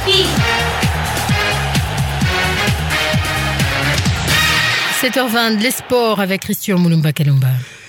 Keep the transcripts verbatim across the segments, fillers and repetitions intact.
Okapi. sept heures vingt, les sports avec Christian Moulumba Kalumba.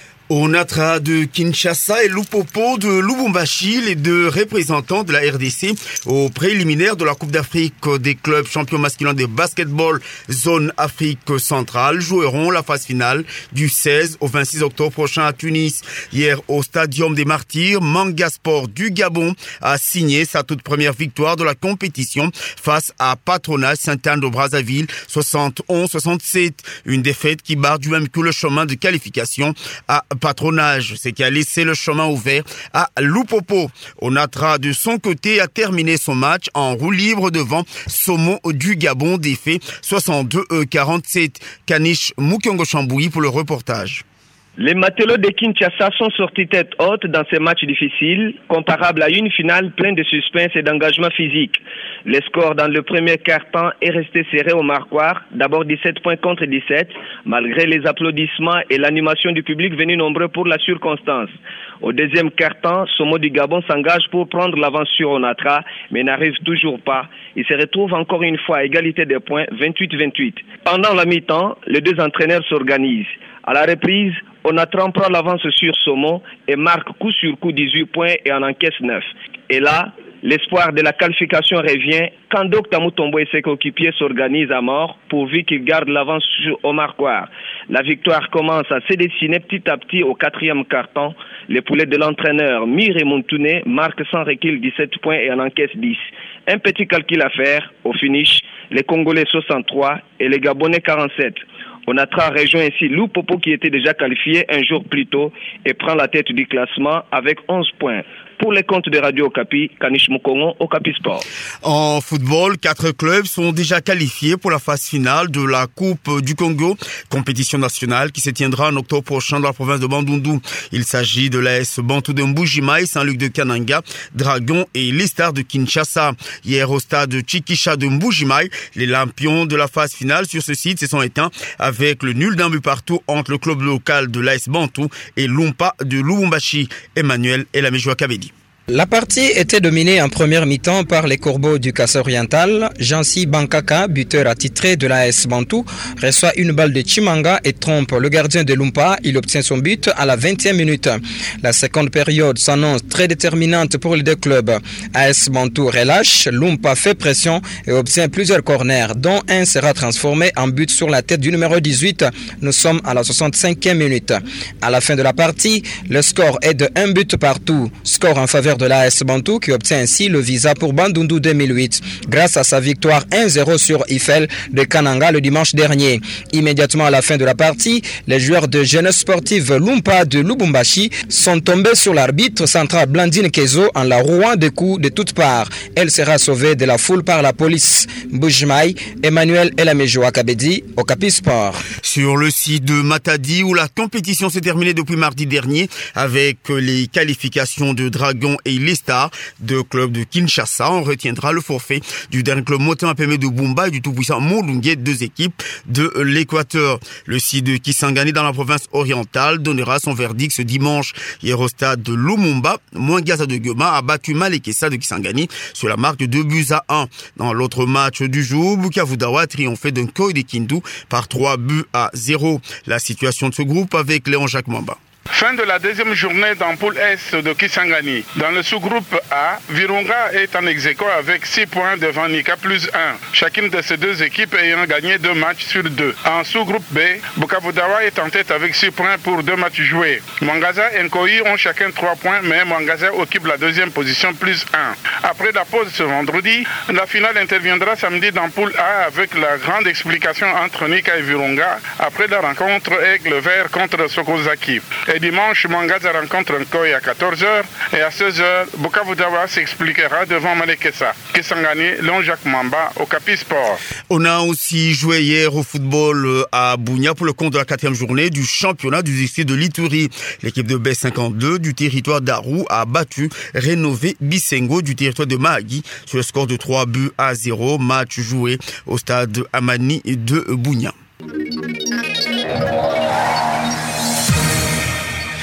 Onatra de Kinshasa et Lupopo de Lubumbashi, les deux représentants de la R D C au préliminaire de la Coupe d'Afrique des clubs champions masculins de basketball zone Afrique centrale, joueront la phase finale du seize au vingt-six octobre prochain à Tunis. Hier au Stadium des Martyrs, Manga Sport du Gabon a signé sa toute première victoire de la compétition face à Patronage Sainte-Anne de Brazzaville, soixante et onze à soixante-sept. Une défaite qui barre du même coup le chemin de qualification à Patronage, ce qui a laissé le chemin ouvert à Lupopo. Onatra, de son côté, a terminé son match en roue libre devant Somo du Gabon, défait soixante-deux à quarante-sept. Kanish Mukongo Chamboui pour le reportage. Les matelots de Kinshasa sont sortis tête haute dans ces matchs difficiles, comparables à une finale pleine de suspense et d'engagement physique. Le score dans le premier quart-temps est resté serré au marquoir, d'abord dix-sept points contre dix-sept, malgré les applaudissements et l'animation du public venu nombreux pour la circonstance. Au deuxième quart-temps, Somo du Gabon s'engage pour prendre l'avance sur Onatra, mais n'arrive toujours pas. Il se retrouve encore une fois à égalité des points, vingt-huit vingt-huit. Pendant la mi-temps, les deux entraîneurs s'organisent. À la reprise, Onatra prend l'avance sur Somo et marque coup sur coup dix-huit points et en encaisse neuf. Et là, l'espoir de la qualification revient quand Docteur Mutombo et ses coéquipiers s'organisent à mort pourvu qu'ils gardent l'avance sur Omar Kouar. La victoire commence à se dessiner petit à petit au quatrième quart-temps. Les poulets de l'entraîneur Mire Montouné marquent sans recul dix-sept points et en encaisse dix. Un petit calcul à faire, au finish, les Congolais soixante-trois et les Gabonais quarante-sept. Onatra rejoint ainsi Lupopo qui était déjà qualifié un jour plus tôt et prend la tête du classement avec onze points. Pour les comptes de Radio Okapi, Kanish Mukongo, Okapi Sport. En football, quatre clubs sont déjà qualifiés pour la phase finale de la Coupe du Congo, compétition nationale qui se tiendra en octobre prochain dans la province de Bandundu. Il s'agit de l'A S Bantou de Mbujimaï, Saint-Luc de Kananga, Dragon et les Stars de Kinshasa. Hier au stade Chikisha de Mbujimaï, les lampions de la phase finale sur ce site se sont éteints avec le nul d'un but partout entre le club local de l'A S Bantou et Lumpa de Lubumbashi. Emmanuel Elamejoua Kabedi. La partie était dominée en première mi-temps par les Corbeaux du Kassa-Oriental. Jansi Bankaka, buteur attitré de l'A S Bantou, reçoit une balle de Chimanga et trompe le gardien de Lumpa. Il obtient son but à la vingtième minute. La seconde période s'annonce très déterminante pour les deux clubs. A S Bantou relâche, Lumpa fait pression et obtient plusieurs corners, dont un sera transformé en but sur la tête du numéro dix-huit. Nous sommes à la soixante-cinquième minute. À la fin de la partie, le score est de un but partout. Score en faveur de l'A S Bantou qui obtient ainsi le visa pour Bandundu deux mille huit grâce à sa victoire un zéro sur Eiffel de Kananga le dimanche dernier. Immédiatement à la fin de la partie, les joueurs de jeunesse sportive Lumpa de Lubumbashi sont tombés sur l'arbitre central Blandine Kezo en la rouant de coups de toutes parts. Elle sera sauvée de la foule par la police. Mbujimaï, Emmanuel Elamejoua Kabedi, Okapi Sport. Sur le site de Matadi où la compétition s'est terminée depuis mardi dernier avec les qualifications de Dragon et les Stars, deux clubs de Kinshasa, on retiendra le forfait du dernier club Motema Pembe de Bumba et du tout-puissant Molungue, deux équipes de l'Équateur. Le site de Kisangani dans la province orientale donnera son verdict ce dimanche. Hier au stade de Lumumba, Mwangaza de Goma a battu Malekesa de Kisangani sur la marque de deux buts à un. Dans l'autre match du jour, Bukavu Dawa a triomphé d'un Koi de Kindu par trois buts à zéro. La situation de ce groupe avec Léon Jacques Mamba. Fin de la deuxième journée dans poule Est de Kisangani. Dans le sous-groupe A, Virunga est en ex-aequo avec six points devant Nika plus un. Chacune de ces deux équipes ayant gagné deux matchs sur deux. En sous-groupe B, Bukavu Dawa est en tête avec six points pour deux matchs joués. Mwangaza et Nkoi ont chacun trois points, mais Mwangaza occupe la deuxième position plus un. Après la pause ce vendredi, la finale interviendra samedi dans poule A avec la grande explication entre Nika et Virunga après la rencontre Aigle Vert contre Sokozaki. Et dimanche, Mwangaza rencontre Nkoi à quatorze heures et à seize heures, Bukavu Dawa s'expliquera devant Malekesa. Kisangani, Léon Jacques Mamba, Okapi Sport. On a aussi joué hier au football à Bunia pour le compte de la quatrième journée du championnat du district de l'Ituri. L'équipe de B cinquante-deux du territoire d'Arou a battu Rénové Bisengo du territoire de Mahagi sur le score de trois buts à zéro. Match joué au stade Amani de Bunia. En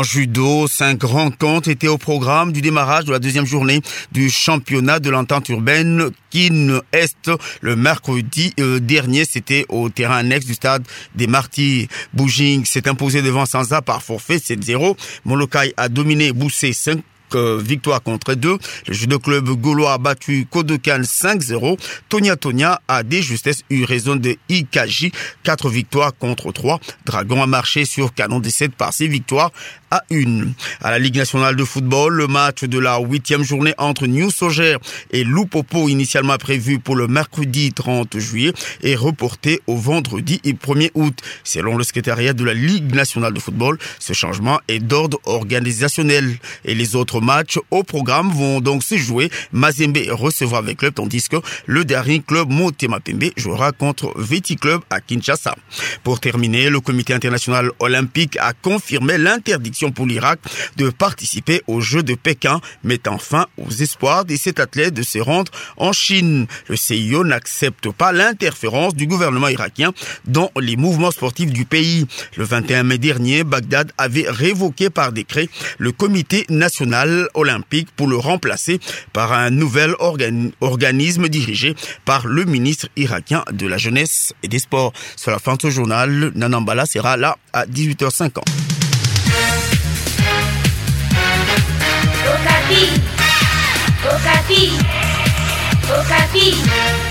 En judo, cinq rencontres étaient au programme du démarrage de la deuxième journée du championnat de l'entente urbaine Kin Est. Le mercredi euh, dernier, c'était au terrain annexe du stade des Martyrs. Boujing s'est imposé devant Sansa par forfait sept zéro. Molokai a dominé Boussé cinq victoire contre deux. Le judo club gaulois a battu Kodokan cinq zéro. Tonia Tonia a des justesses eu raison de Ikaji. quatre victoires contre trois. Dragon a marché sur canon des sept par six victoires à une. À la Ligue nationale de football, le match de la huitième journée entre New Sogère et Loupopo, initialement prévu pour le mercredi trente juillet, est reporté au vendredi premier août. Selon le secrétariat de la Ligue nationale de football, ce changement est d'ordre organisationnel. Et les autres matchs au programme vont donc se jouer. Mazembe recevra avec club, tandis que le dernier club Motema Pembe jouera contre Veti Club à Kinshasa. Pour terminer, le comité international olympique a confirmé l'interdiction pour l'Irak de participer aux Jeux de Pékin, mettant fin aux espoirs de cet athlète de se rendre en Chine. Le C I O n'accepte pas l'interférence du gouvernement irakien dans les mouvements sportifs du pays. Le vingt et un mai dernier, Bagdad avait révoqué par décret le comité national olympique pour le remplacer par un nouvel organ- organisme dirigé par le ministre irakien de la jeunesse et des sports. Sur la fin de ce journal, Nanambala sera là à dix-huit heures cinquante. Okapi, Okapi, Okapi.